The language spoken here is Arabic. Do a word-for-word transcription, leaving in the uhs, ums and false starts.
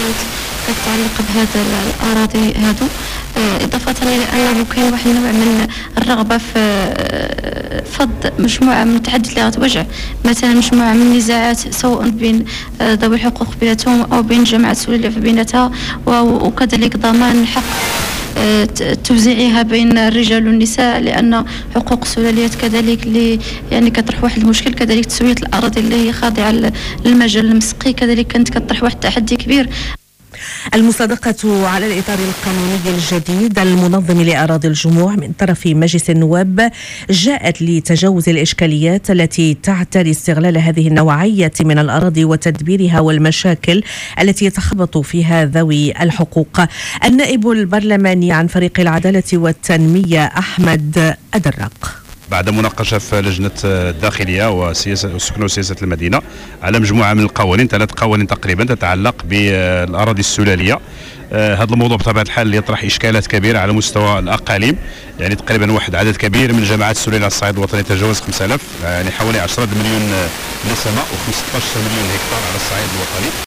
كانت كتعلق بهذا الأراضي هادو، إضافة إلى أنه كاين واحد النوع من الرغبة في فض مجموعة من التحديات اللي غتواجه، مثلا مجموعة من النزاعات سواء بين ذوي الحقوق بيناتهم أو بين جماعات السورية في بيناتها، وكذلك ضمان حق توزيعها بين الرجال والنساء، لأن حقوق السلاليات كذلك اللي يعني كطرح واحد المشكل. كذلك تسوية الأراضي اللي هي خاضعة للمجال المسقي كذلك كانت كطرح واحد التحدي كبير. المصادقة على الإطار القانوني الجديد المنظم لأراضي الجموع من طرف مجلس النواب جاءت لتجاوز الإشكاليات التي تعتري استغلال هذه النوعية من الأراضي وتدبيرها والمشاكل التي يتخبط فيها ذوي الحقوق. النائب البرلماني عن فريق العدالة والتنمية أحمد أدرق بعد مناقشه في لجنه الداخليه وسياسه السكن وسياسه المدينه على مجموعه من القوانين، ثلاث قوانين تقريبا تتعلق بالاراضي السلاليه. هذا الموضوع بطبيعه الحال يطرح اشكالات كبيره على مستوى الاقاليم، يعني تقريبا واحد عدد كبير من جماعات السلاليه على الصعيد الوطني يتجاوز خمسة آلاف، يعني حوالي عشرة مليون نسمه و15 مليون هكتار على الصعيد الوطني.